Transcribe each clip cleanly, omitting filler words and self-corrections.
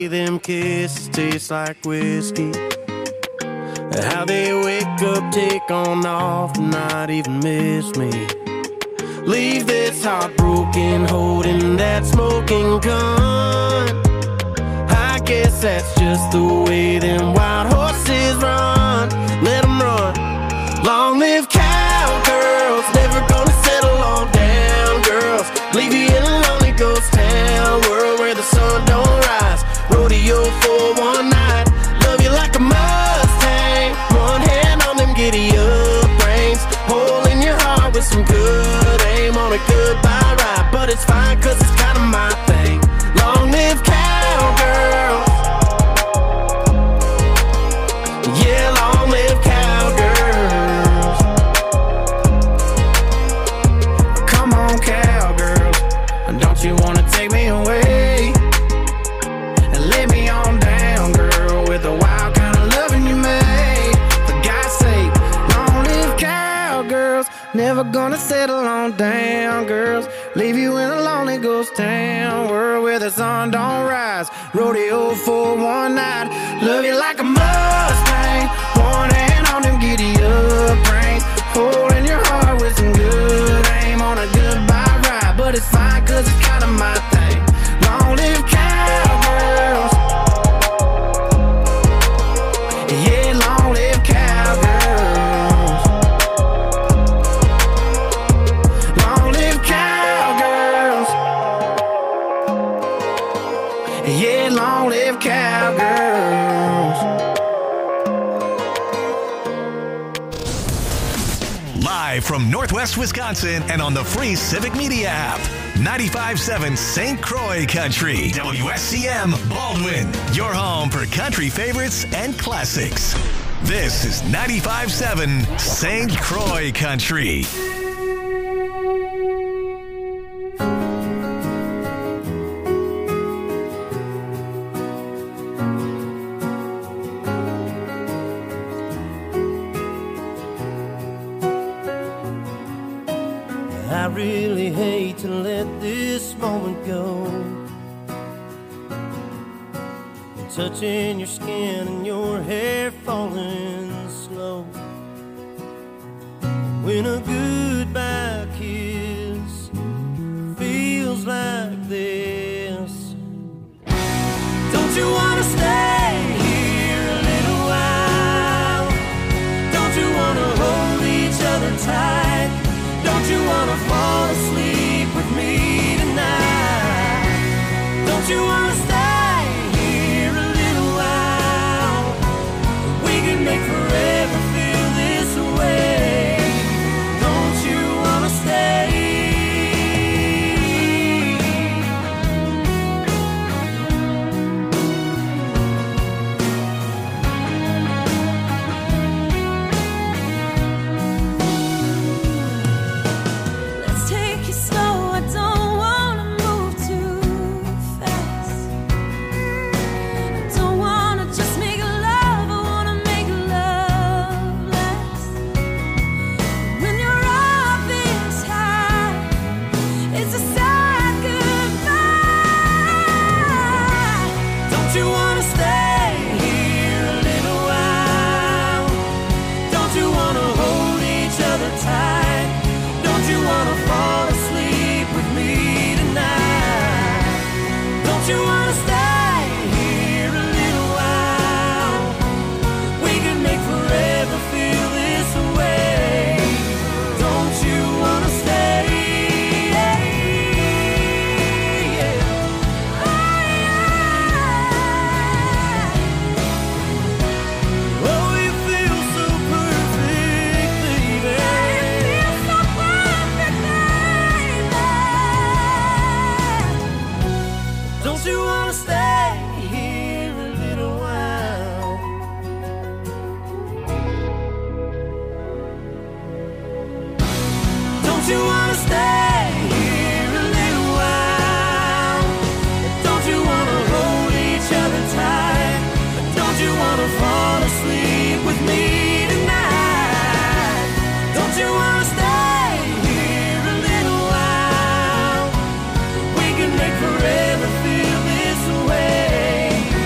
Them kisses taste like whiskey. How they wake up, take on off, not even miss me. Leave this heartbroken, holding that smoking gun. I guess that's just the way them wild horses run. Let them run. Long live cowgirls, never gonna settle on down girls. Leave you in a lonely ghost town, world where the sun don't rise. Rodeo for one night, love you like a Mustang. One hand on them giddy up reins, hole in your heart with some good aim on a goodbye ride. But it's fine cause it's kinda my thing. Long live cowgirls. Yeah, long live cowgirls. Come on cowgirls, don't you wanna take me away? Lay me on down, girl, with the wild kind of loving you made. For God's sake, long live cowgirls. Never gonna settle on down, girls. Leave you in a lonely ghost town, world where the sun don't rise. Rodeo for one night, love you like a Mustang. One hand on them giddy up reins, holding your heart with some good aim on a goodbye ride. But it's fine cause it's kinda my thing. Long live cowgirls. Yeah, long live cowgirls. Long live cowgirls. Yeah, long live cowgirls. Live from Northwest Wisconsin and on the free Civic Media app. 95.7 St. Croix Country. WSCM Baldwin. Your home for country favorites and classics. This is 95.7 St. Croix Country. I really hate to let this moment go. Touching your skin and your hair falling slow. When a goodbye kiss feels like this. Don't you wanna stay here a little while? Don't you wanna hold each other tight? Don't you wanna fall asleep with me tonight? Don't you wanna stay here a little while? We can make forever feel this way. Don't you wanna stay? Forever feel this way.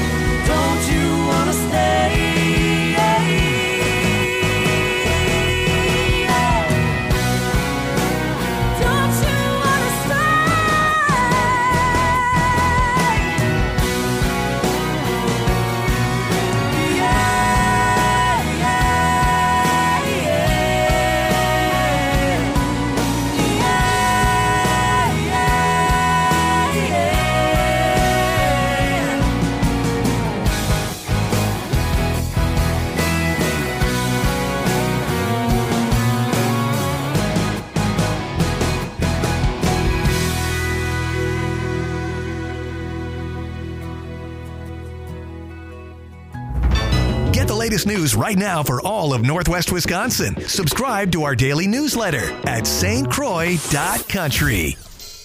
Get the latest news right now for all of Northwest Wisconsin. Subscribe to our daily newsletter at stcroix.country.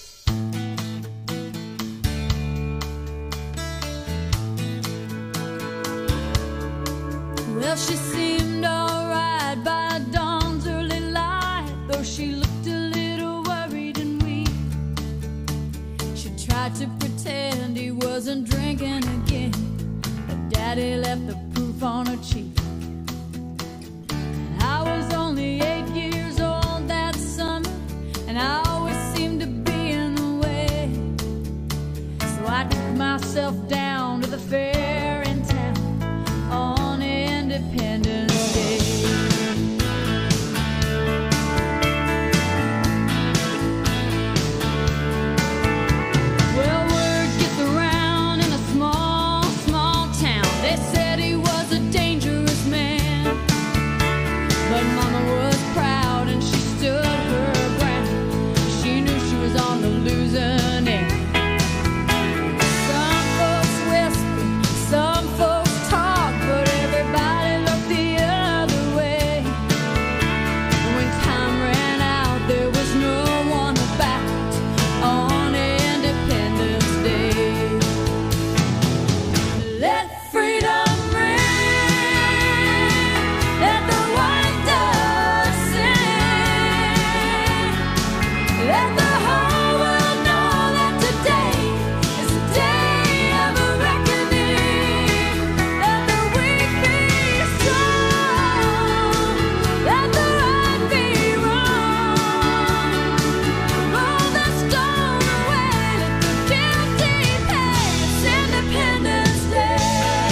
Well, she seemed alright by dawn's early light, though she looked a little worried and weak. She tried to pretend he wasn't drinking again, but Daddy left the proof on her cheek. And I was only 8 years old that summer, and I always seemed to be in the way. So I took myself down to the fair in town on Independence Day. Well, word gets around in a small, small town. They said he was a dangerous man, but Mama was proud and she stood her ground. She knew she was on the losing end. Some folks whisper, some folks talk, but everybody looked the other way. When time ran out, there was no one about on Independence Day. Let freedom ring, let the white dove sing, let the whole world know that today is the day of a reckoning. Let the weak be strong, let the right be wrong. Roll the stone away, let the guilty pay. It's Independence Day.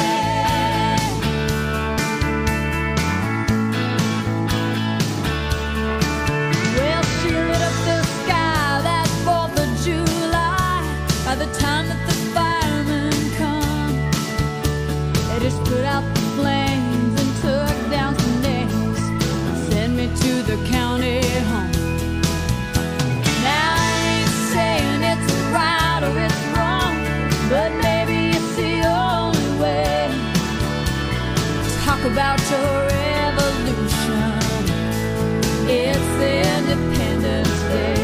Well, she lit up the sky that 4th of July. By the time that the firemen come, they just put out the flames and took down some names and sent me to the county home. Now I ain't saying it's right or it's wrong, but maybe it's the only way. Talk about your revolution. It's Independence Day.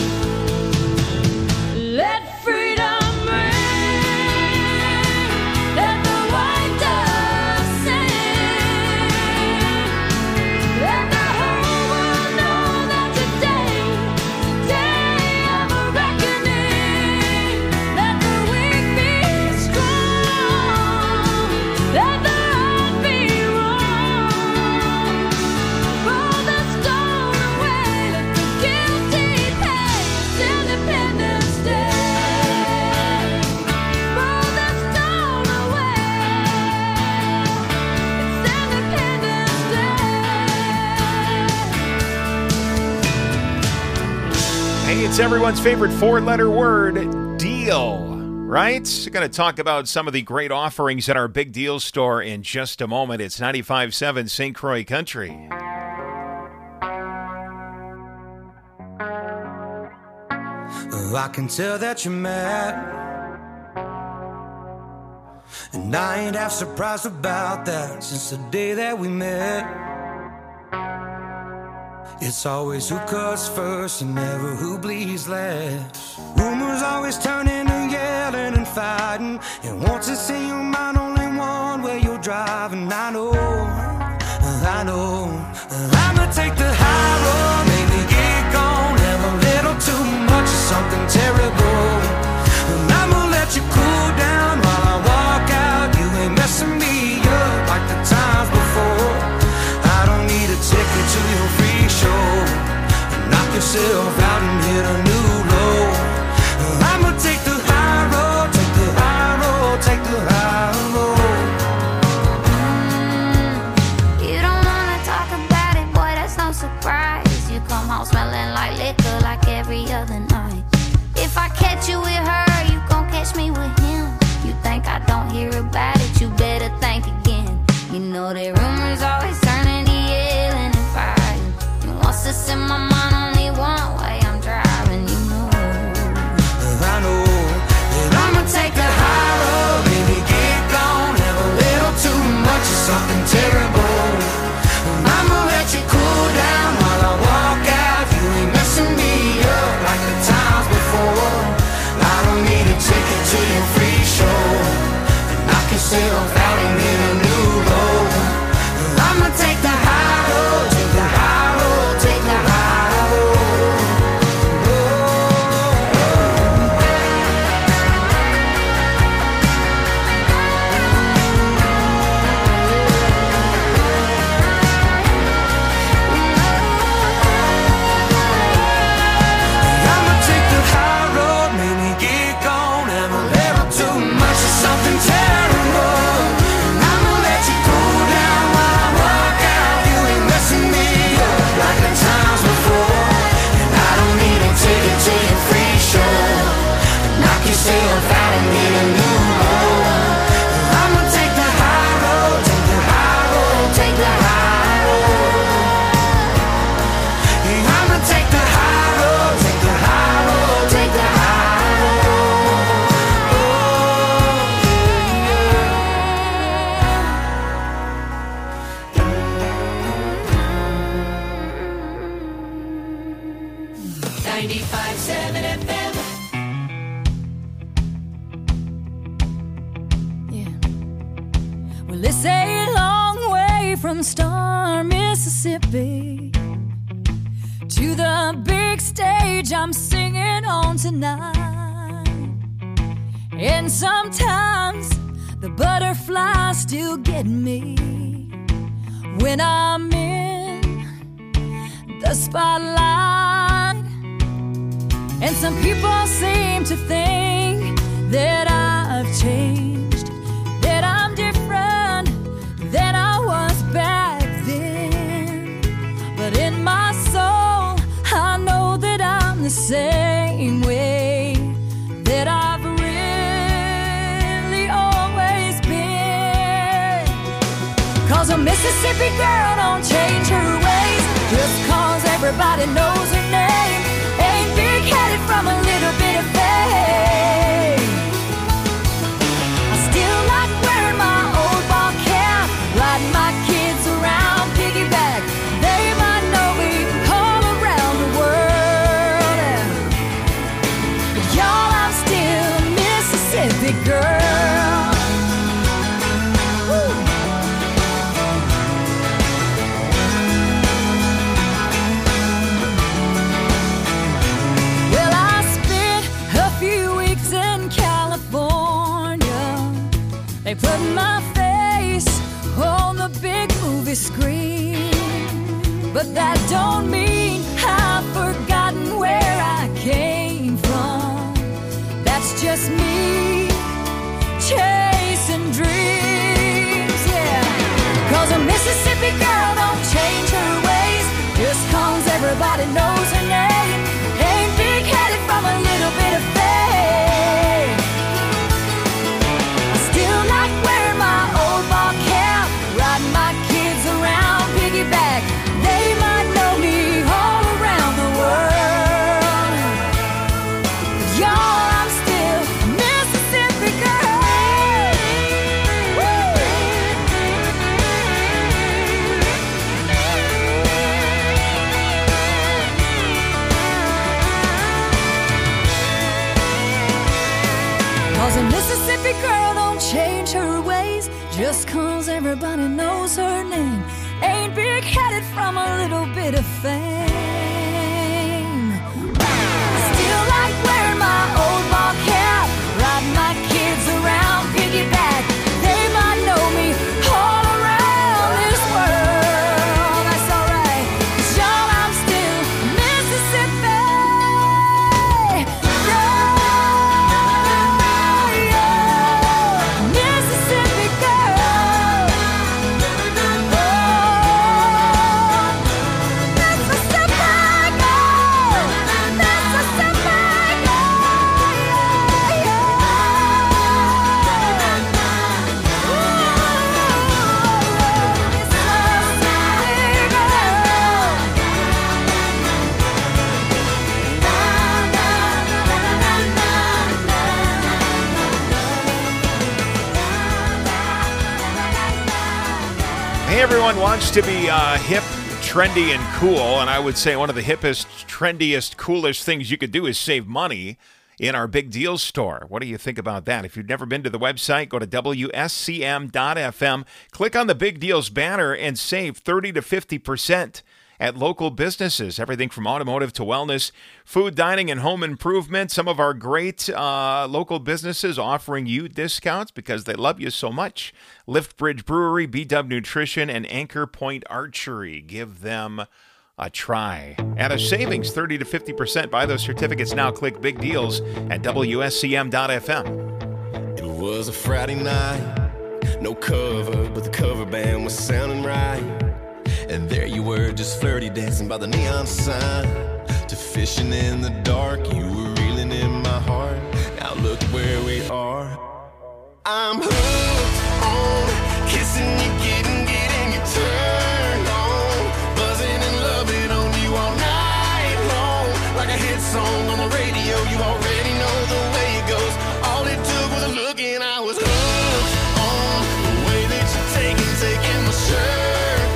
Let freedom ring, let the white dove sing, let the whole world know that today is the day of a reckoning. Let the weak be strong, let the right be wrong. Roll the stone away, let the guilty pay. It's Independence Day. Roll the stone away. It's Independence Day. Hey, it's everyone's favorite four-letter word, deal, right? Going to talk about some of the great offerings at our Big Deal store in just a moment. It's 95.7 St. Croix Country. I can tell that you're mad, and I ain't half surprised about that. Since the day that we met, it's always who cuts first and never who bleeds last. Rumors always turn into yelling and fighting, and once it's in your mind, only one way you're driving. I know I'ma take the high road, maybe get gone, have a little too much of something terrible, and I'ma let you cool down while I walk out. You ain't messing me up like the times before. I don't need a ticket to your free show. Knock yourself out and hit a new low. I'ma take the high road, take the high road, take the high yourself out and hit a new road. I'ma take the high road, take the high road, take the high road. I'ma take the high road, maybe get gone, have a little too much of something terrible. And I'ma let you cool down while I walk out. You ain't messing me up like the times before. And I don't need a ticket to your free show. Knock yourself out and hit a new road. I'ma take the high road, take the high road, take the high road. Yeah, I'ma take the high road, take the high road, take the high road. Oh, 95.7 FM. Yeah. Well, it's a long way from Star, Mississippi to the big stage I'm singing on tonight. And sometimes the butterflies still get me when I'm in the spotlight. And some people seem to think that I've changed, that I'm different than I was back then. But in my soul, I know that I'm the same way that I've really always been. 'Cause a Mississippi girl don't change her ways just 'cause everybody knows her name. Ain't big-headed from a little bit of fame. I still like wearing my old ball cap, riding my kids around piggyback. They might know me all around the world. But y'all, I'm still a Mississippi girl. Woo. Well, I spent a few weeks in California. They put my face on the big movie screen. But that don't mean I've forgotten where I came from. That's just me chasing dreams, yeah. 'Cause a Mississippi girl don't change her ways just 'cause everybody knows her name. Ain't big-headed from a little bit of fame. I still like wearing my old ball cap, riding my kids around piggyback. They might know me all around the world. But y'all, I'm still a Mississippi girl. Woo! Cause a Mississippi girl don't change her ways just 'cause everybody knows her name. Ain't big-headed from a little bit of fame. Still like wearing my old ball cap, riding my kids around piggyback. They might know me all around this world. That's alright, 'cause y'all, I'm still Mississippi. Mississippi girl. Hey, everyone wants to be hip, trendy, and cool, and I would say one of the hippest, trendiest, coolest things you could do is save money. in our Big Deals store. What do you think about that? If you've never been to the website, go to WSCM.FM, click on the Big Deals banner, and save 30 to 50% at local businesses. Everything from automotive to wellness, food, dining, and home improvement. Some of our great local businesses offering you discounts because they love you so much. Lift Bridge Brewery, BW Nutrition, and Anchor Point Archery. Give them a try. At a savings, 30 to 50%. Buy those certificates now. Click Big Deals at WSCM.FM. It was a Friday night, no cover, but the cover band was sounding right. And there you were, just flirty, dancing by the neon sign. To fishing in the dark, you were reeling in my heart. Now look where we are. I'm hooked on kissing you, getting you turned on. Buzzing and loving on you all night long. Like a hit song on the radio, you already know the way it goes. All it took was a look and I was hooked on the way that you're taking my shirt.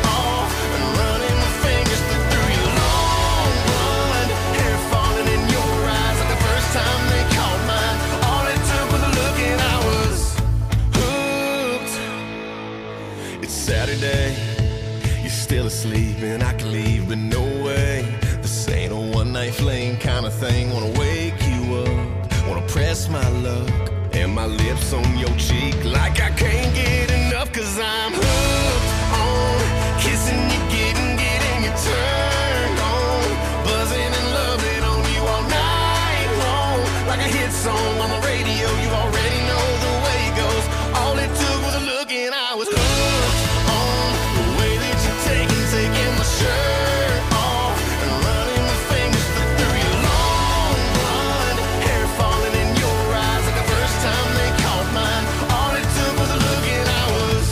Saturday, you're still asleep and I can leave, but no way. This ain't a one-night fling kind of thing. Wanna wake you up, wanna press my luck and my lips on your cheek like I can't get enough. Cause I'm hooked on kissing you, getting you turned on. Buzzing and loving on you all night long. Like a hit song on the radio, you already know the way it goes. All it took was a look and I was hooked. Taking my shirt off and running my fingers through your long blonde hair, falling in your eyes like the first time they caught mine. All it took was a look and I was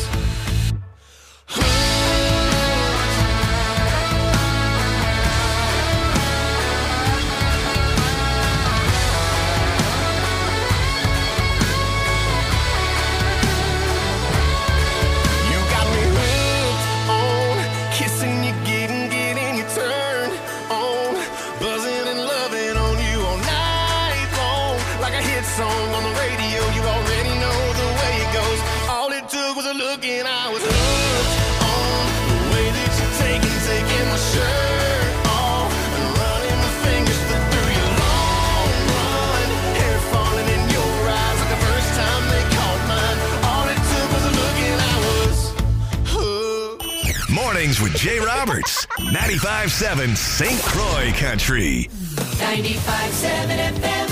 song on the radio, you already know the way it goes. All it took was a look and I was hooked on the way that you're taking my shirt off and running my fingers through your long blonde hair, falling in your eyes like the first time they caught mine. All it took was a look and I was hooked. Mornings with Jay Roberts, 95.7 St. Croix Country. 95.7 FM.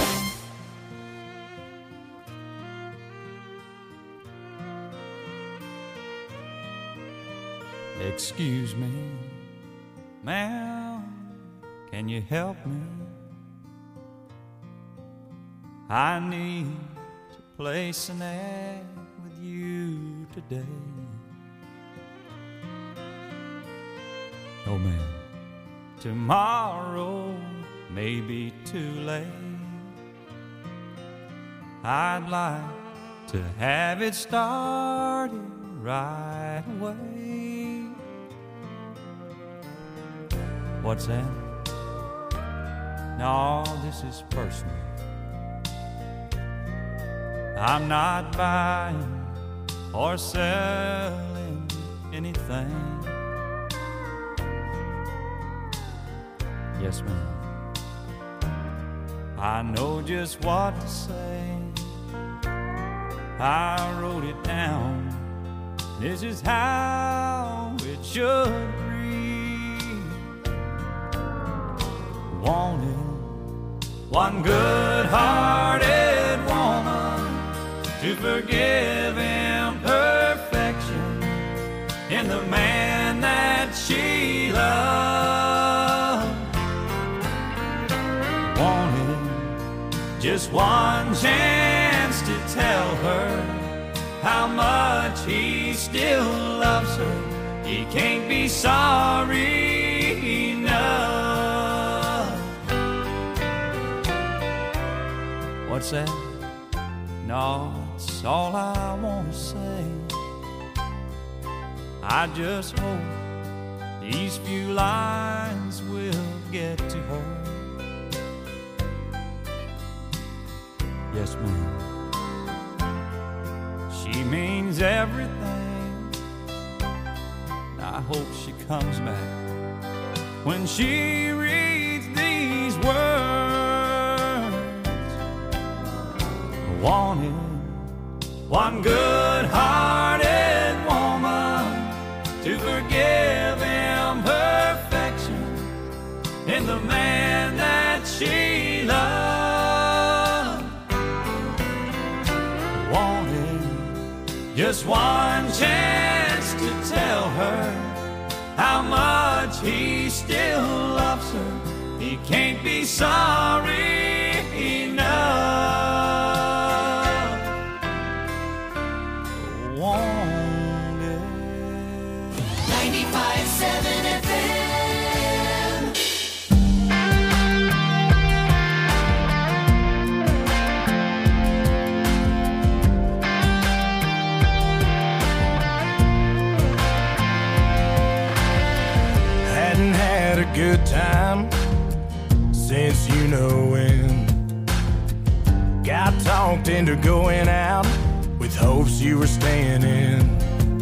Excuse me, ma'am, can you help me? I need to place an ad with you today. Oh, ma'am, tomorrow may be too late. I'd like to have it started right away. What's that? No, this is personal. I'm not buying or selling anything. Yes, ma'am. I know just what to say. I wrote it down. This is how it should read. Wanted one good-hearted woman to forgive imperfection in the man that she loved. Wanted just one chance to tell her how much he still loves her. He can't be sorry enough. What's that? No, it's all I want to say. I just hope these few lines will get to her. Yes, ma'am. She means everything. I hope she comes back when she reads these words. I wanted one good-hearted woman to forgive imperfection in the man that she loved. I wanted just one chance to tell her how much he still loves her. He can't be sorry enough. 95.7 FM. Hadn't had a good time since you know when. Got talked into going out with hopes you were staying in.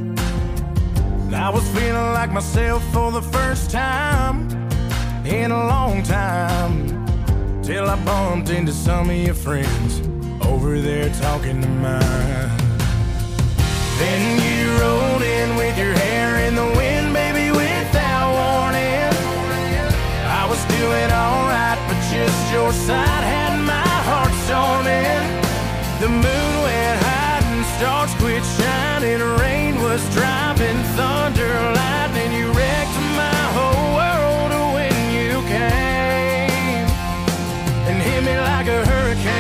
I was feeling like myself for the first time in a long time, till I bumped into some of your friends over there talking to mine. Then you rolled in with your hair in the wind, baby, without warning. I was doing alright, but just your side had my heart storming. The moon went high and stars quit shining. Rain was driving, thunder, lightning. You wrecked my whole world when you came and hit me like a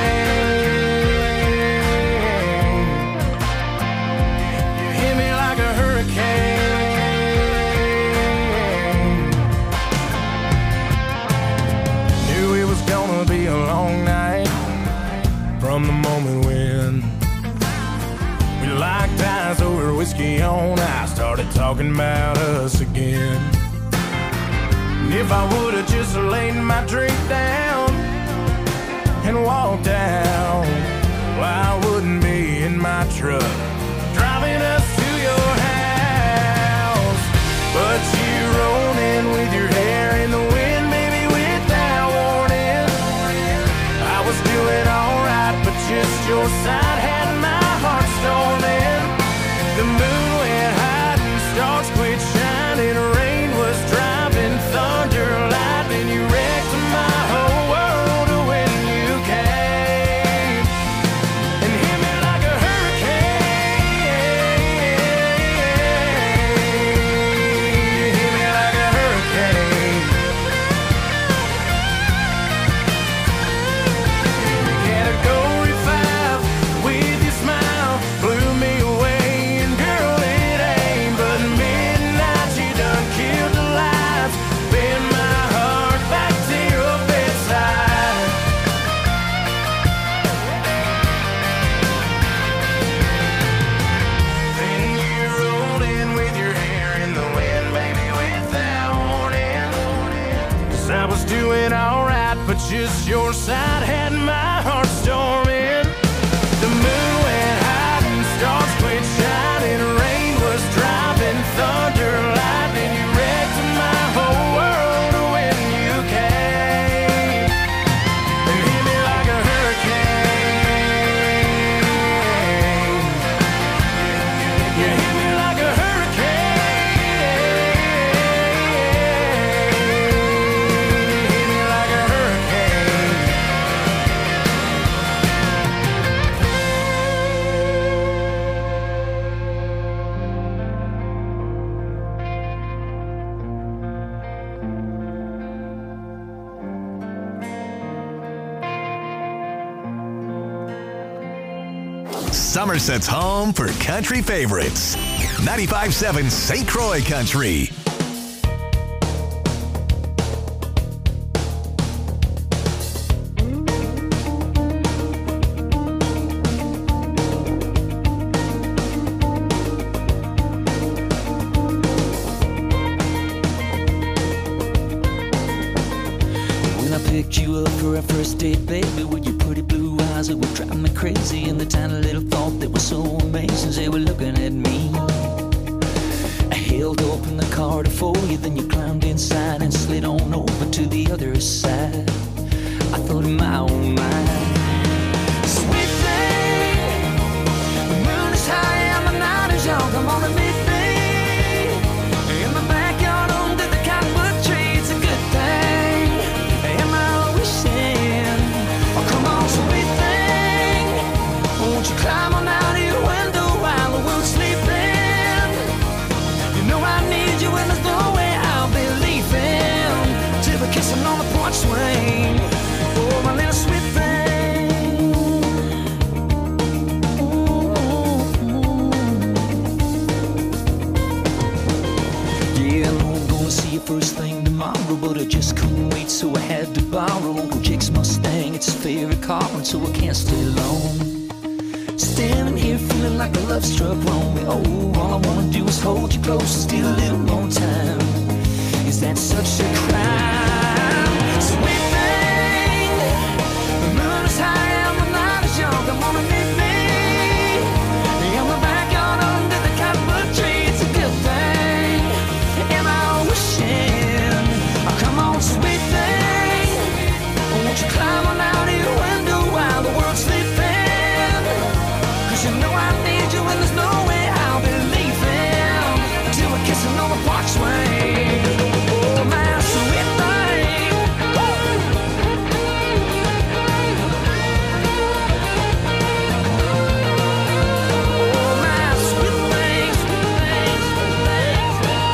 hurricane. You hit me like a hurricane. Knew it was gonna be a long night from the moment when we locked eyes over whiskey on ice, started talking about us again. And if I would've just laid my drink down and walked out, well, I wouldn't be in my truck driving us to your house. But you rolled in with your hair in the wind, baby, without warning. I was doing alright, but just your side had my heart storming. The moon went high and stars quit shining. Rain was driving, thunder, lightning. You wrecked my whole world when you came and hit me like a hurricane. You hit me like a hurricane. Category 5 with your smile blew me away. And girl, it ain't but midnight. You done killed the lights, bend my heart back to your bedside. Then you rolled in with your hair in the wind, baby, without warning. 'Cause I was doing alright, but just your side had my heart storming. The moon went high and stars quit shining. Rain was driving, thunder, lightning. You wrecked my whole world when you came and hit me like a hurricane. You hit me like a hurricane. You hit me like a hurricane. Somerset's home for country favorites. 95.7 St. Croix Country. When I picked you up for our first date, baby, with your pretty blue eyes that were driving me crazy, and the tiny little thought that was so amazing, they were looking at me. I held open the car door for you, then you climbed inside and slid on over to the other side. I thought in my own mind, sweet thing, the moon is high and the night is young, come on and meet me in the backyard under the cottonwood tree. It's a good thing, am I wishing? Oh, come on, sweet thing, won't you climb on out of your window while the world's sleeping? You know I need you and there's no way I'll be leaving till we're kissing on the porch swing. Oh, my little sweet thing. Yeah, I know I'm gonna see you first thing tomorrow, but I just couldn't wait, so I had to borrow Uncle Jake's Mustang. It's his favorite car, and so I can't stay long. Standing here feeling like a love struck wrong. Oh, all I wanna do is hold you close and steal a little more time. Is that such a crime? Sweet thing, the moon is high and the night is young. Come on and meet me in the backyard under the cottonwood tree. It's a good thing, am I wishing? Oh, come on, sweet thing, won't you climb on out of your window while the world's sleeping? 'Cause you know I need you and there's no way I'll be leaving till we're kissing on the porch swing. Oh, my sweet thing. Oh, my sweet thing, sweet thing, sweet thing, sweet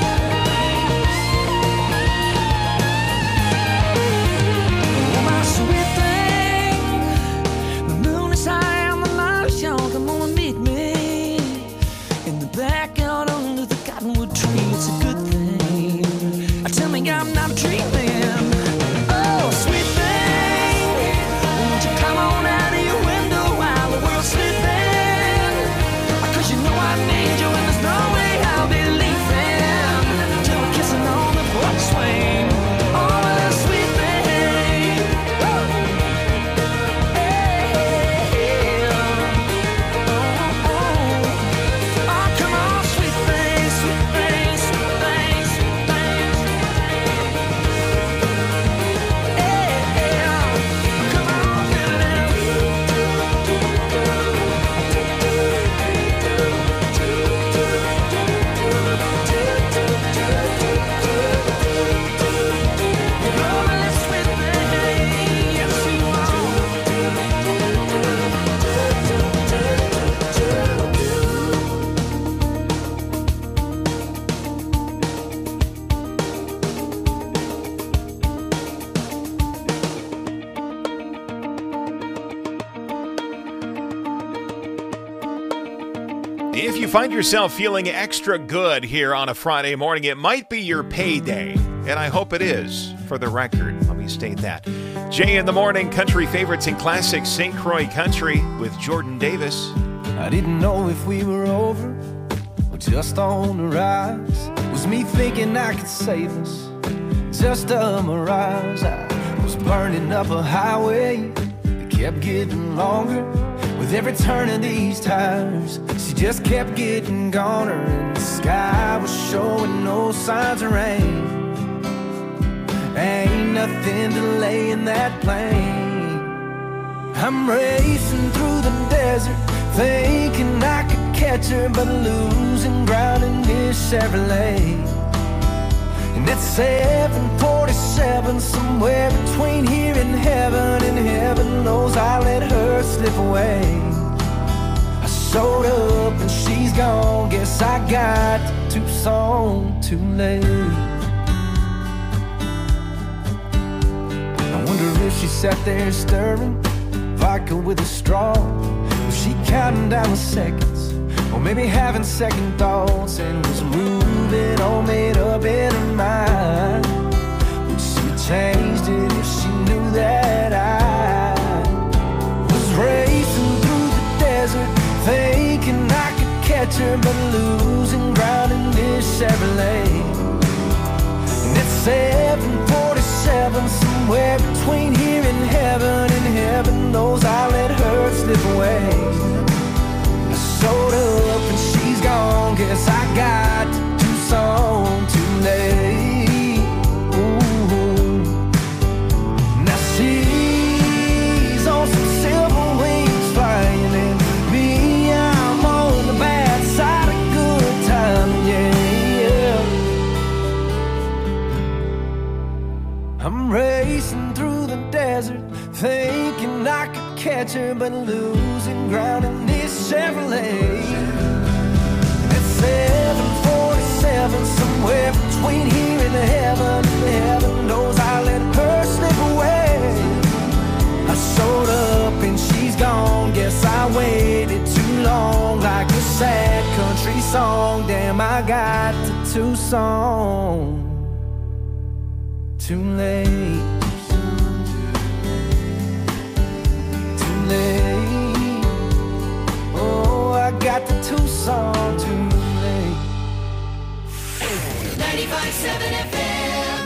thing. Oh, my sweet thing. The moon is high and the night is young. Come on and meet me in the backyard under the cottonwood tree. It's a good thing. Tell me I'm not dreaming. Oh, sweet thing, won't you come on out of your window while the world's sleeping? 'Cause you know I need you and there's no way I'll be leaving till we're kissing on the porch swing. Oh, my sweet thing. Oh, come on, sweet thing, sweet thing, sweet thing, sweet thing. Come on, If you find yourself feeling extra good here on a Friday morning, it might be your payday, and I hope it is, for the record. Let me state that. Jay in the Morning, country favorites and classics, St. Croix Country with Jordan Davis. I didn't know if we were over or just on the rise. Was me thinking I could save us, just a mirage. I was burning up a highway that kept getting longer. With every turn of these tires, she just kept getting goner, and the sky was showing no signs of rain. Ain't nothing delaying that plane. I'm racing through the desert, thinking I could catch her, but losing ground in this Chevrolet. And it's 7:47, somewhere between here and heaven knows I let her slip away. I showed up and she's gone, guess I got to Tucson too late. I wonder if she sat there stirring vodka with a straw. Was she counting down the seconds, or maybe having second thoughts, and was moving all made up in her mind? Would she have changed it if she knew that I was racing through the desert, thinking I could catch her, but losing ground in this Chevrolet? And it's 7:47, 47, somewhere between here and heaven knows I let her slip away. I showed up and she's gone, guess I got to Tucson too late. Ooh. Now she's on some silver wings flying, and me, I'm on the bad side of good time, yeah. I'm racing through the desert, thinking I could catch her, but losing ground in this Chevrolet. At 747, somewhere between here and heaven knows I let her slip away. I showed up and she's gone, guess I waited too long, like a sad country song. Damn, I got to Tucson too late. Too late. Oh, I got to Tucson too late. 95.7 FM.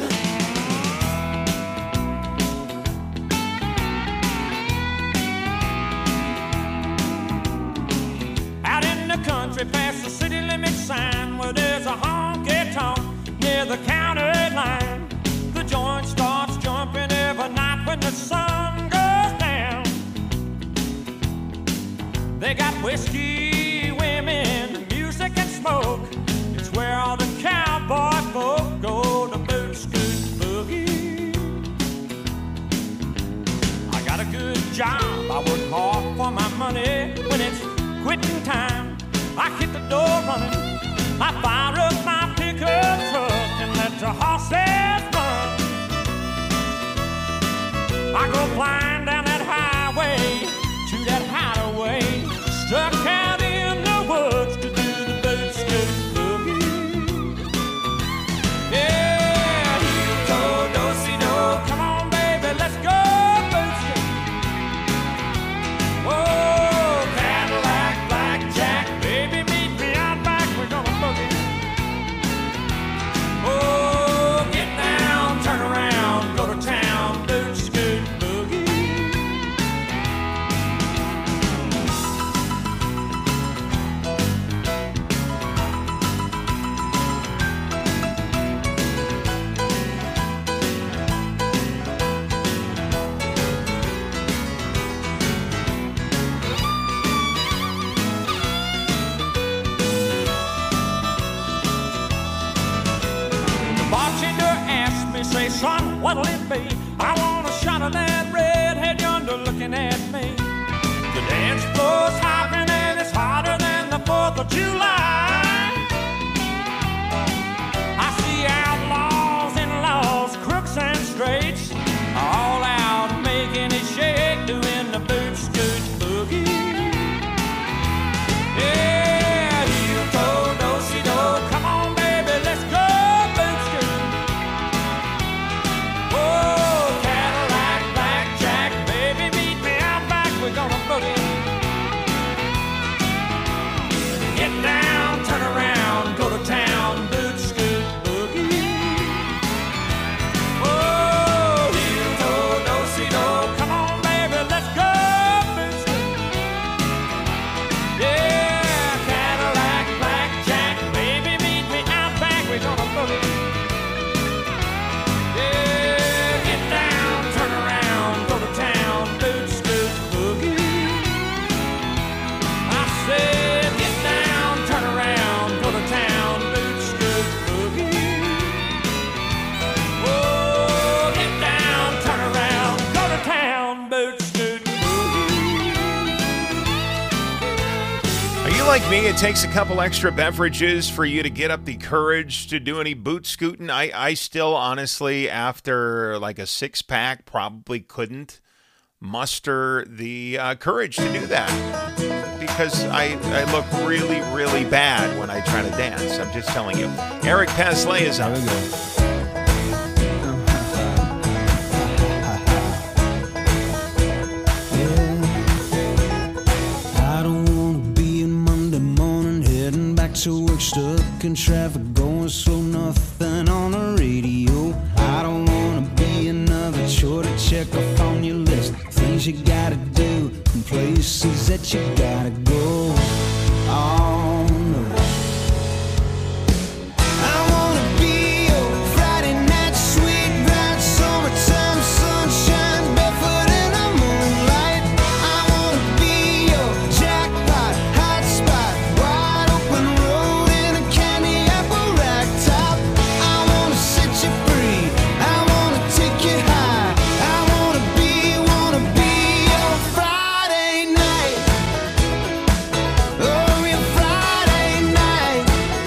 Out in the country past the city limit sign, where there's a honky-tonk near the county line. The joint starts jumping every night when the sun goes down. They got whiskey, women, music and smoke. It's where all the cowboy folk go to boot, scoot, boogie. I got a good job, I work hard for my money. When it's quitting time, I hit the door running. I fire up my pickup truck and let the horses run. I go flying down that highway to that hideaway, stuck out in the woods to do the boot scoot boogie. Yeah, heel toe, do-si-do, come on baby, let's go boot scoot. Oh, Cadillac, blackjack, baby meet me out back, we're gonna boogie. Oh, get down, turn around, go to town, boot scoot boogie. The bartender asked me, say, son, what'll it be? I want a shot of that redhead yonder looking at me. The dance floor's hopping and it's hotter than the 4th of July. I see outlaws, in-laws, crooks and straights, all out making it shake, doing the boot scoot boogie. Yeah, heel toe, do-si-do, come on baby, let's go boot scoot. Oh, Cadillac, blackjack, baby meet me out back, we're gonna boogie. Get down, turn around, go to town, boot scoot boogie. Oh, heel toe, do-si-do, come on baby, let's go boot scoot. Yeah, Cadillac, blackjack, baby meet me out back, we're gonna boogie. Yeah, get down, turn around, go to town, boot scoot boogie. I said, get down, turn around, go to town, boot scoot boogie. Oh, get down, turn around, go to town, boot scoot boogie. Are you like me? It takes a couple extra beverages for you to get up the courage to do any boot scooting. I still, honestly, after like a 6-pack, probably couldn't muster the courage to do that because I look really, really bad when I try to dance. I'm just telling you. Eric Paslay is up. I don't wanna be in Monday morning, heading back to work, stuck in traffic, going slow, nothing on the radio. I don't wanna be an you gotta do and places that you gotta go. Oh no. I wanna be your Friday night sweet bright summertime sunshine barefoot in the moonlight. I wanna be your jackpot hot spot wide open road in a candy apple rack top. I wanna set you free. I wanna take you high. I wanna be your Friday night. Oh, your Friday night.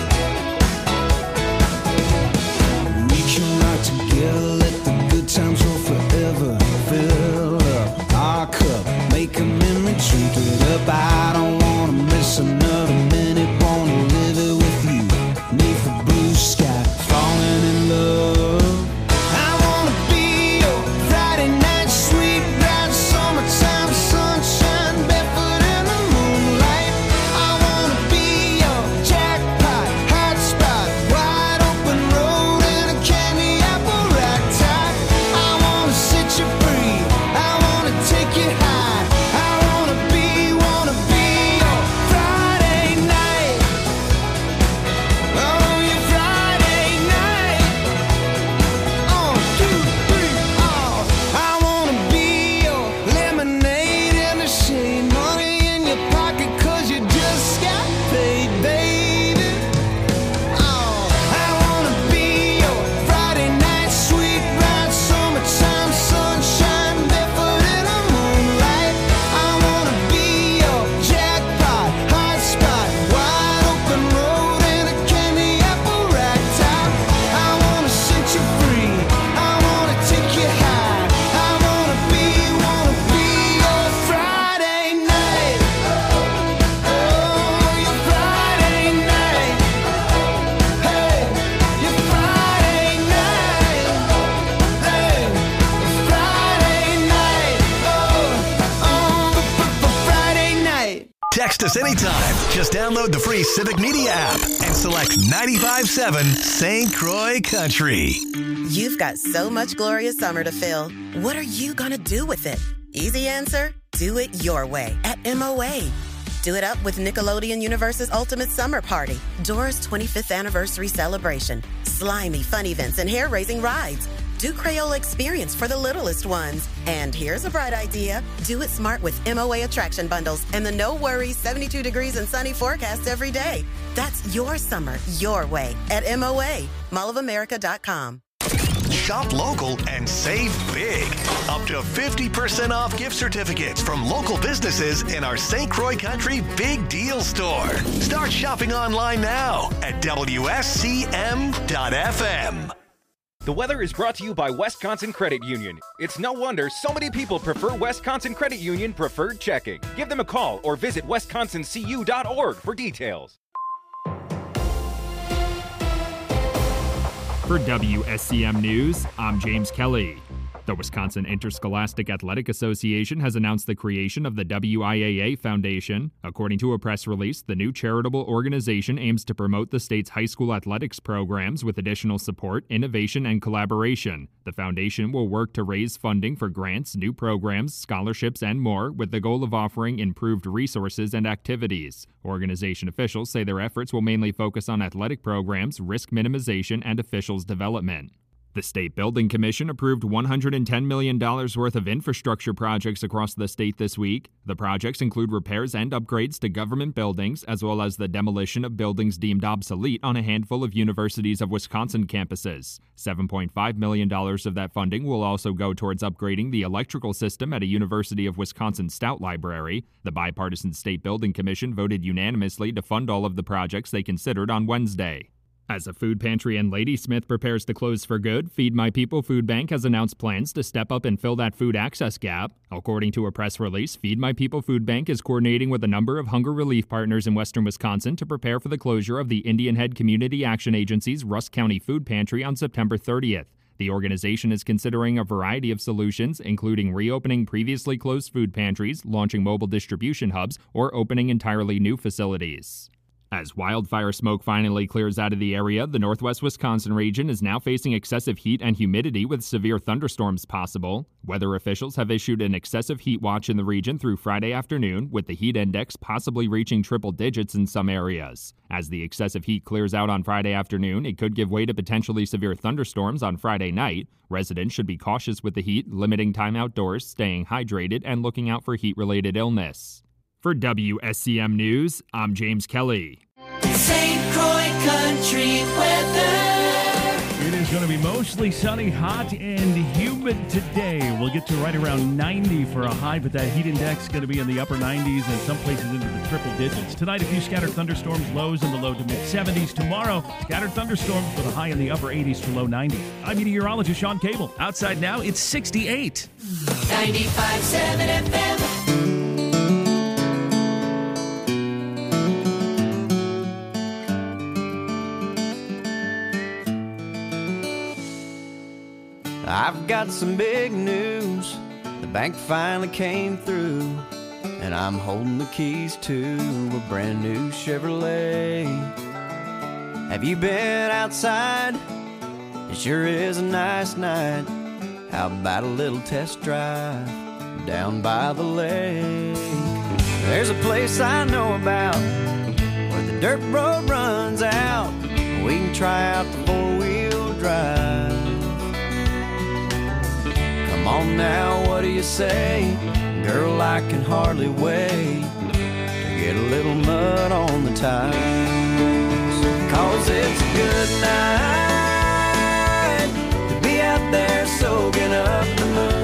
We can rock together, let the good times roll forever. Fill up our cup, make a memory, drink it up. I don't wanna miss another minute, wanna live it with you. Neath the blue sky, falling in love. I wanna be your Friday night sweet bright summertime sunshine barefoot in the moonlight. I wanna be your jackpot hot spot wide open road in a candy apple rack top. I wanna set you free. I wanna take you high. I wanna be your Friday night. Oh, your Friday night. 1, 2, 3, oh. I wanna be your lemonade in the shade, money in your pocket 'cause you just got paid, baby. Oh, I wanna be your Friday night sweet bright summertime sunshine barefoot in the moonlight. I wanna be your jackpot hot spot wide open road in a candy apple rack top. I wanna set you free. I wanna take you high. I wanna be your Friday night. Oh, your Friday night. Hey, your Friday night. Hey, Friday night. Friday night. Text us anytime. Just download the free Civic Media app and select 95.7 St. Croix Country. You've got so much glorious summer to fill. What are you going to do with it? Easy answer, do it your way at MOA. Do it up with Nickelodeon Universe's Ultimate Summer Party, Dora's 25th anniversary celebration, slimy fun events and hair-raising rides. Do Crayola Experience for the littlest ones. And here's a bright idea. Do it smart with MOA attraction bundles and the no worries 72 degrees and sunny forecast every day. That's your summer, your way at MOA, mallofamerica.com. Shop local and save big. Up to 50% off gift certificates from local businesses in our St. Croix Country Big Deal Store. Start shopping online now at WSCM.FM. The weather is brought to you by Wisconsin Credit Union. It's no wonder so many people prefer Wisconsin Credit Union Preferred Checking. Give them a call or visit wisconsincu.org for details. For WSCM News, I'm James Kelly. The Wisconsin Interscholastic Athletic Association has announced the creation of the WIAA Foundation. According to a press release, the new charitable organization aims to promote the state's high school athletics programs with additional support, innovation, and collaboration. The foundation will work to raise funding for grants, new programs, scholarships, and more, with the goal of offering improved resources and activities. Organization officials say their efforts will mainly focus on athletic programs, risk minimization, and officials development. The State Building Commission approved $110 million worth of infrastructure projects across the state this week. The projects include repairs and upgrades to government buildings, as well as the demolition of buildings deemed obsolete on a handful of Universities of Wisconsin campuses. $7.5 million of that funding will also go towards upgrading the electrical system at a University of Wisconsin Stout library. The bipartisan State Building Commission voted unanimously to fund all of the projects they considered on Wednesday. As a food pantry in Ladysmith prepares to close for good, Feed My People Food Bank has announced plans to step up and fill that food access gap. According to a press release, Feed My People Food Bank is coordinating with a number of hunger relief partners in western Wisconsin to prepare for the closure of the Indian Head Community Action Agency's Rusk County Food Pantry on September 30th. The organization is considering a variety of solutions, including reopening previously closed food pantries, launching mobile distribution hubs, or opening entirely new facilities. As wildfire smoke finally clears out of the area, the northwest Wisconsin region is now facing excessive heat and humidity with severe thunderstorms possible. Weather officials have issued an excessive heat watch in the region through Friday afternoon, with the heat index possibly reaching triple digits in some areas. As the excessive heat clears out on Friday afternoon, it could give way to potentially severe thunderstorms on Friday night. Residents should be cautious with the heat, limiting time outdoors, staying hydrated, and looking out for heat-related illness. For WSCM News, I'm James Kelly. St. Croix Country weather. It is going to be mostly sunny, hot, and humid today. We'll get to right around 90 for a high, but that heat index is going to be in the upper 90s and some places into the triple digits. Tonight, a few scattered thunderstorms, lows in the low to mid-70s. Tomorrow, scattered thunderstorms with a high in the upper 80s to low 90s. I'm meteorologist Sean Cable. Outside now, it's 68. 95.7 FM. I've got some big news. The bank finally came through, and I'm holding the keys to a brand new Chevrolet. Have you been outside? It sure is a nice night. How about a little test drive down by the lake? There's a place I know about where the dirt road runs out. We can try out the four-wheel drive. Come on now, what do you say? Girl, I can hardly wait to get a little mud on the tires. 'Cause it's a good night to be out there soaking up the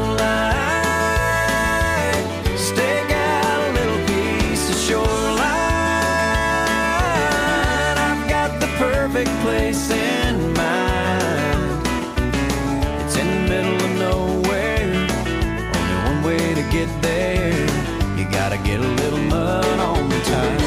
moonlight. Stake out a little piece of shoreline. I've got the perfect place in mind. It's in the middle of nowhere. Way to get there, you gotta get a little mud on the tires.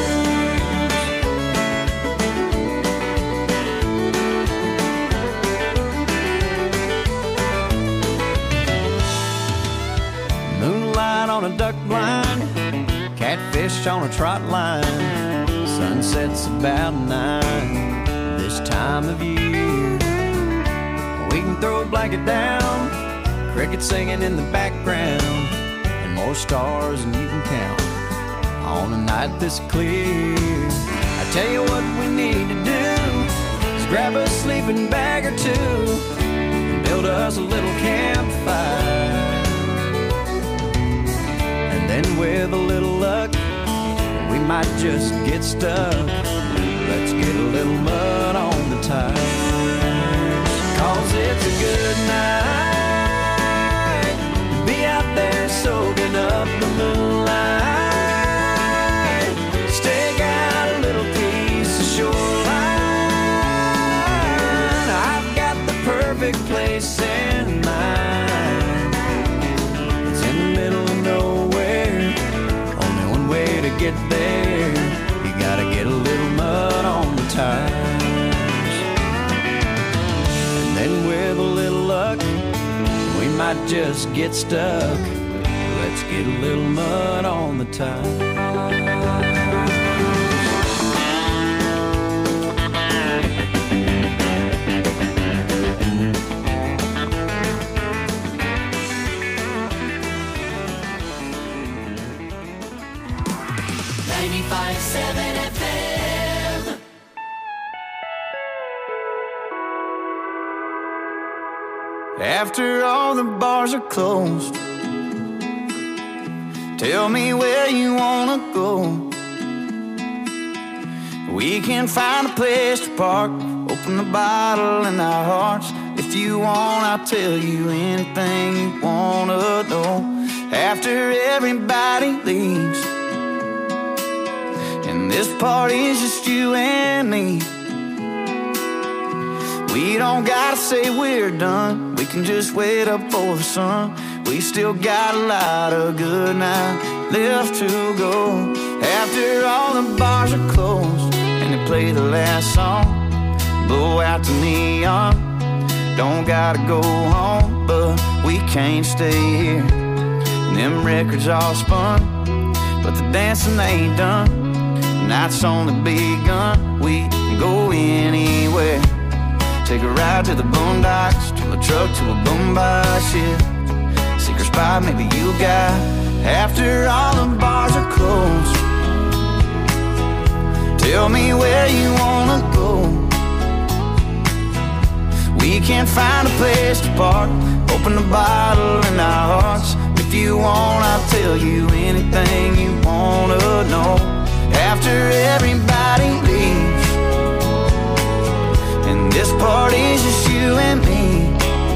Moonlight on a duck blind, catfish on a trot line. Sunset's about 9 this time of year. We can throw a blanket down, crickets singing in the background, and more stars than you can count on a night this clear. I tell you what we need to do is grab a sleeping bag or two and build us a little campfire. And then with a little luck, we might just get stuck. Let's get a little mud on the tires. 'Cause it's a good night out there soaking up the moonlight. Stake out a little piece of shoreline. I've got the perfect place in mind. It's in the middle of nowhere. Only one way to get there. You gotta get a little mud on the tires. And then with a little luck, we might just get stuck. Let's get a little mud on the tires. 95.7 FM. After all the bars are closed, tell me where you wanna go. We can find a place to park, open the bottle in our hearts. If you want, I'll tell you anything you wanna know. After everybody leaves, and this party's just you and me, we don't gotta say we're done. We can just wait up for the sun. We still got a lot of good night left to go. After all the bars are closed and they play the last song, blow out the neon. Don't gotta go home, but we can't stay here. And them records all spun, but the dancing ain't done. night's only begun. We can go anywhere. Take a ride to the boondocks, to a truck, to a Boomba ship. Secret spot maybe you got after all the bars are closed. Tell me where you wanna go. We can't find a place to park. Open the bottle in our hearts. If you want, I'll tell you anything you wanna know. After everybody leaves, and this party's just you and me.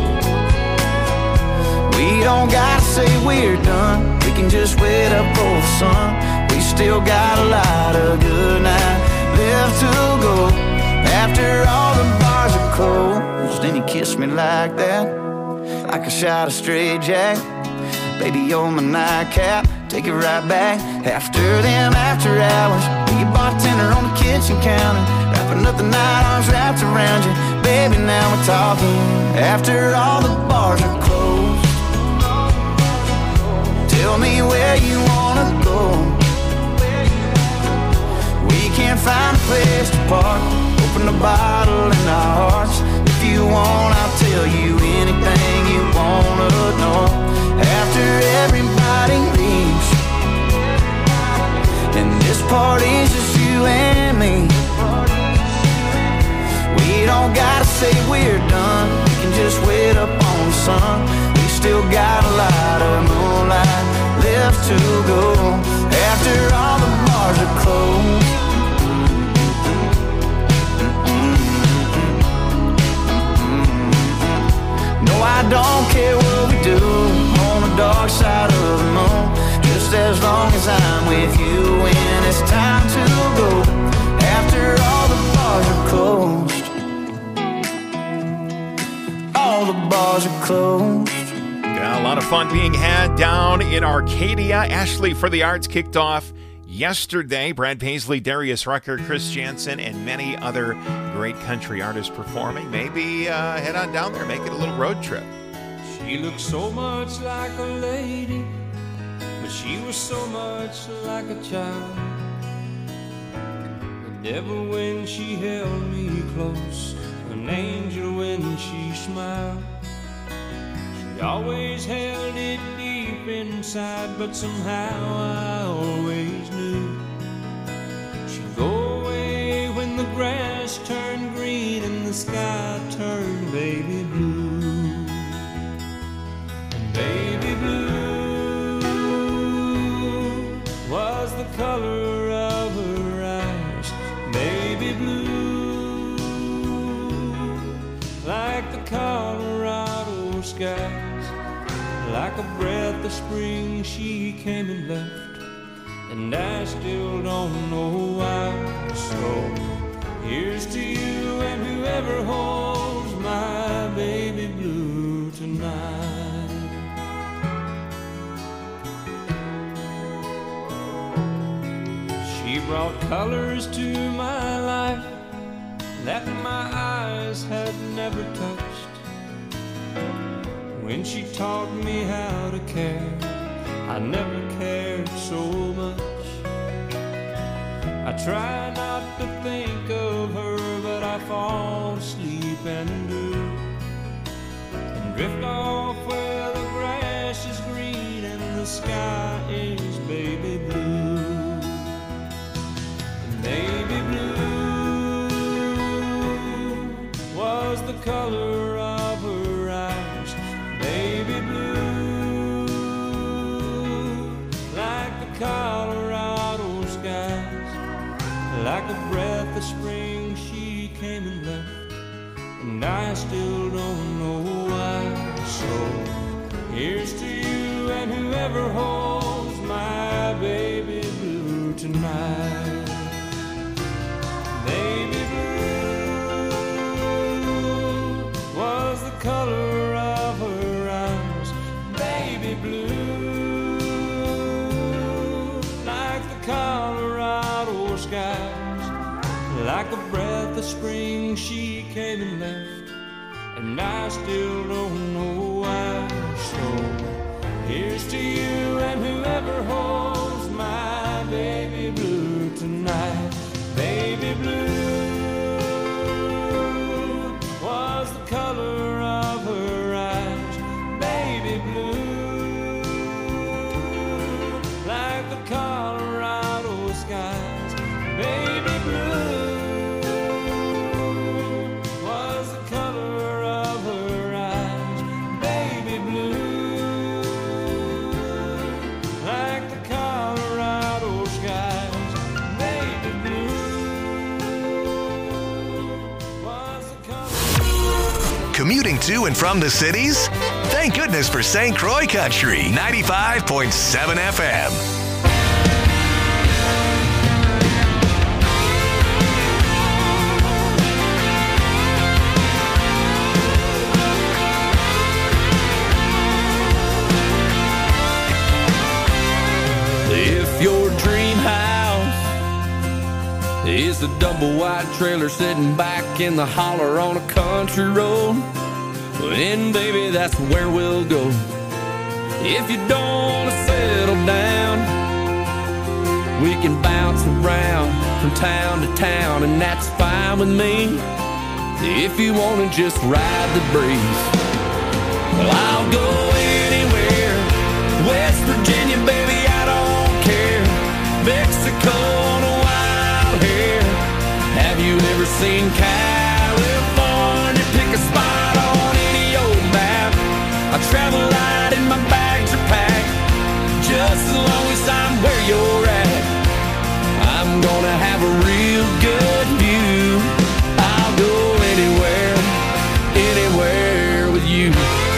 We don't gotta say we're done. We can just wait up for the sun. We still got a lot of good night left to go. After all the bars are closed, and you kiss me like that, like a shot of straight jack. Baby, you're my nightcap. Take it right back. After them after hours, be a bartender on the kitchen counter, wrapping up the night, arms wrapped around you. Baby, now we're talking. After all the bars are closed, tell me where you wanna go. We can't find a place to park. Open the bottle in our hearts. If you want, I'll tell you anything you wanna know. After everybody leaves, and this party's just you and me. We don't gotta say we're done. We can just wait up on the sun. We still got a lot of moonlight left to go. After all the bars are closed, no, I don't care what we do on the dark side of the moon, just as long as I'm with you when it's time to go. After all the bars are closed, all the bars are closed. Yeah, a lot of fun being had down in Arcadia. Ashley for the Arts kicked off yesterday. Brad Paisley, Darius Rucker, Chris Jansen, and many other great country artists performing. Maybe head on down there, make it a little road trip. She looked so much like a lady, but she was so much like a child. The devil when she held me close, an angel when she smiled. She always held it deep inside, but somehow I always knew she'd go away when the grass turned green and the sky turned baby blue. Baby blue was the color of her eyes. Baby blue, like the Colorado skies. Like a breath of spring she came and left, and I still don't know why. So here's to you and whoever holds my baby blue tonight. She brought colors to my life that my eyes had never touched. When she taught me how to care, I never cared so much. I try not to think of her, but I fall asleep and do, and drift off where the grass is green and the sky is baby blue. Baby blue was the color of her eyes. Baby blue, like the Colorado skies. Like a breath of spring she came and left, and I still don't know why. So here's to you and whoever holds my baby blue tonight. Baby blue was the color of her eyes. Baby blue, like the Colorado skies. Like a breath of spring she came and left, and I still don't know why. So here's to you and whoever holds my baby blue tonight. Commuting to and from the cities? Thank goodness for St. Croix Country, 95.7 FM. If your dream house is a double wide trailer sitting back in the holler on a country road, then baby, that's where we'll go. If you don't want to settle down, we can bounce around from town to town, and that's fine with me. If you want to just ride the breeze, well, I'll go anywhere. West Virginia, baby, I don't care. Mexico on a wild hair. Have you ever seen California? Pick a spot on any old map. I travel light and my bags are packed. Just as long as I'm where you're at, I'm gonna have a real good view. I'll go anywhere, anywhere with you.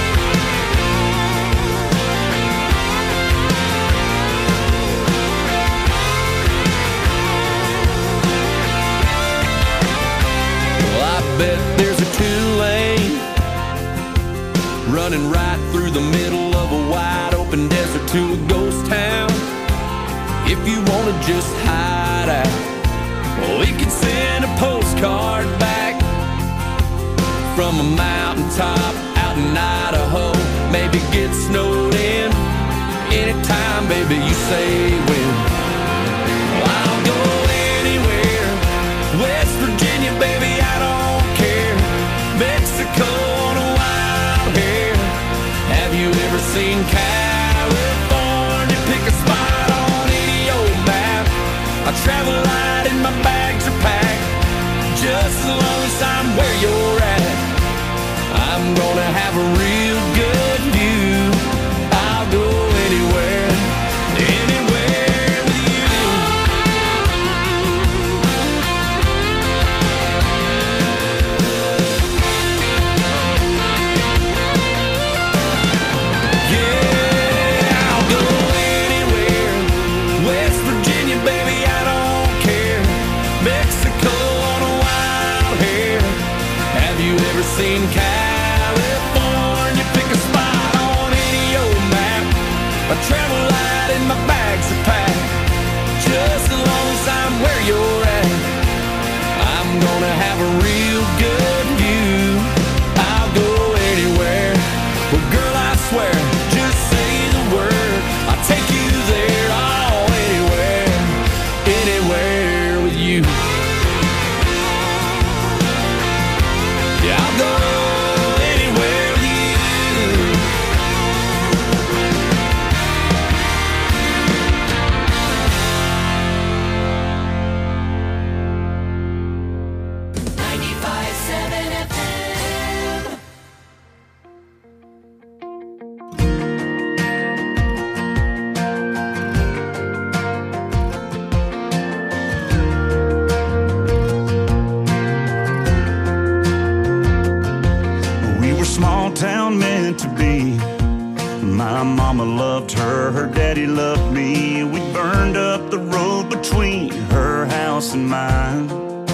Bet there's a 2-lane running right through the middle of a wide open desert to a ghost town. If you want to just hide out, well, we could send a postcard back from a mountaintop out in Idaho. Maybe get snowed in anytime, baby, you say when. Well, I'll go anywhere. West Virginia, baby, I don't Mexico on a wild hair. Have you ever seen California? Pick a spot on any old map. I travel light and my bags are packed. Just as long as I'm where you're at, I'm gonna have a real good view. I'll go anywhere, anywhere with you. Seen California, pick a spot on any old map. I travel light and my bags are packed. Just as long as I'm where you're at, I'm gonna have a real good view. I'll go anywhere. Well, girl, I swear, just say the word, I'll take you there. Oh, anywhere, anywhere with you. Yeah, I'll go anywhere with you. Small town meant to be. My mama loved her, her daddy loved me. We burned up the road between her house and mine.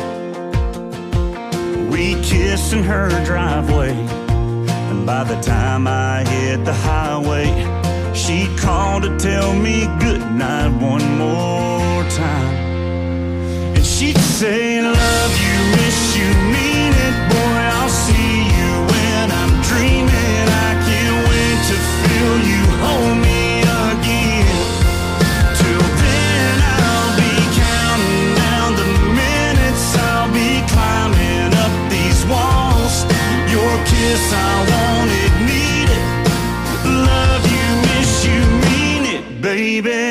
We kissed in her driveway, and by the time I hit the highway, she called to tell me goodnight one more time. And she'd say, love you, miss you, mean it, boy, I'll see you when I'm dreaming. I can't wait to feel you hold me again. Till then I'll be counting down the minutes, I'll be climbing up these walls. Your kiss, I want it, need it. Love you, miss you, mean it, baby.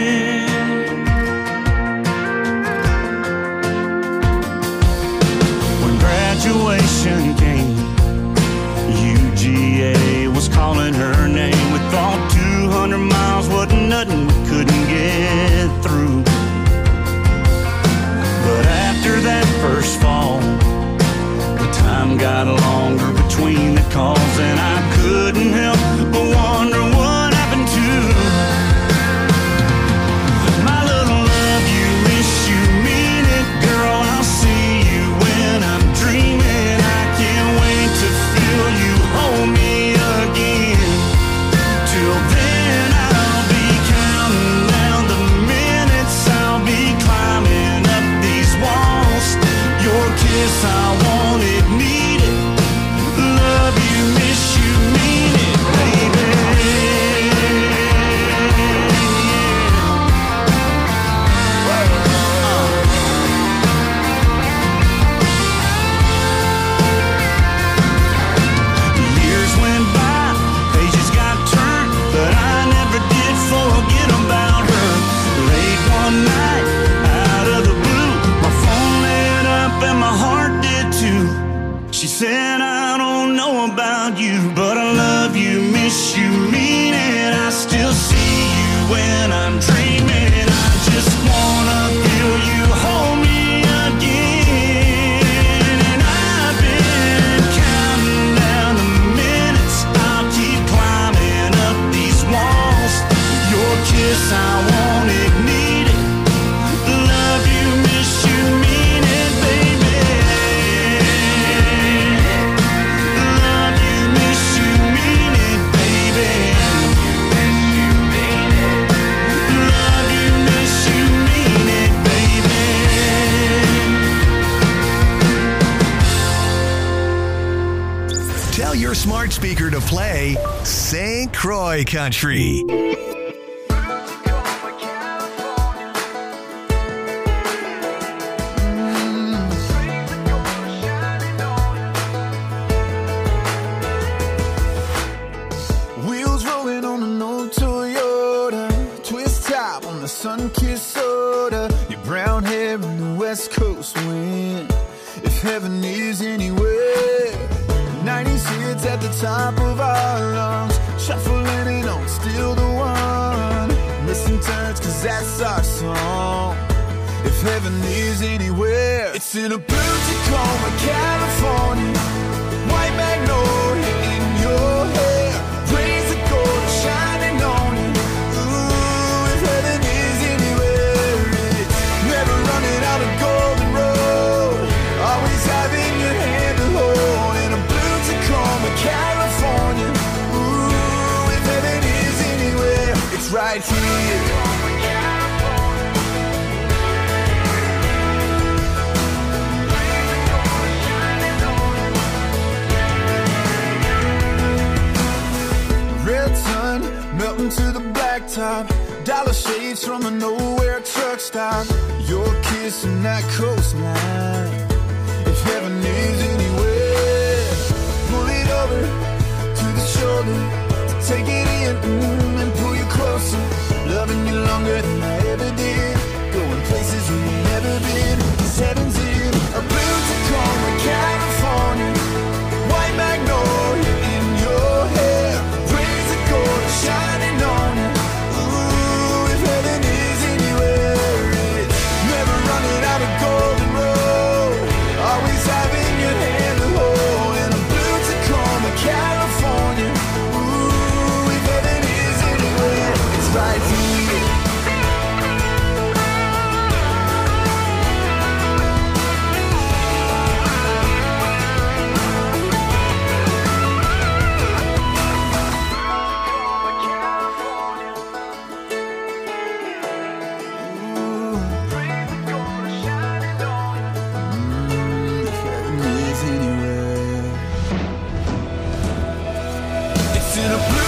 Graduation came, UGA was calling her name. We thought 200 miles wasn't nothing we couldn't get through. But after that first fall, the time got longer between about you, but I love you, miss you, mean it. I still see you when I'm dreaming. I just wanna feel you hold me again. And I've been counting down the minutes. I'll keep climbing up these walls. Your kiss, I won't need it. Love you, miss you, mean it, baby. Love you, miss you, mean it, baby. Love you, miss you, mean it, baby. Tell your smart speaker to play St. Croix Country. Wheels rolling on an old Toyota, twist top on the sun-kissed soda, your brown hair in the West Coast wind. If heaven is anywhere, 90s hits at the top of our lungs, shuffling it on, still the one. Missing turns, cause that's our song. If heaven is anywhere, it's in a blue Tacoma, California. White magnolia in your hair, rays of gold shining on you. Ooh, if heaven is anywhere, it's never running out of golden road. Always having your hand to hold in a blue Tacoma, California. Ooh, if heaven is anywhere, it's right here. Red sun melting to the blacktop, dollar shades from a nowhere truck stop. Your kiss and that coastline. If heaven is anywhere, pull it over to the shoulder, take it in and pull you closer. Loving you longer than I ever did, going places we've never been. This heaven's in a blue Tacoma, California. White magnolia in your hair, rays of gold shining on you. Ooh, if heaven is anywhere, it's never running out of golden road. Always having your hand to hold in a blue Tacoma, California. Ooh, if heaven is anywhere, it's right here. In a blue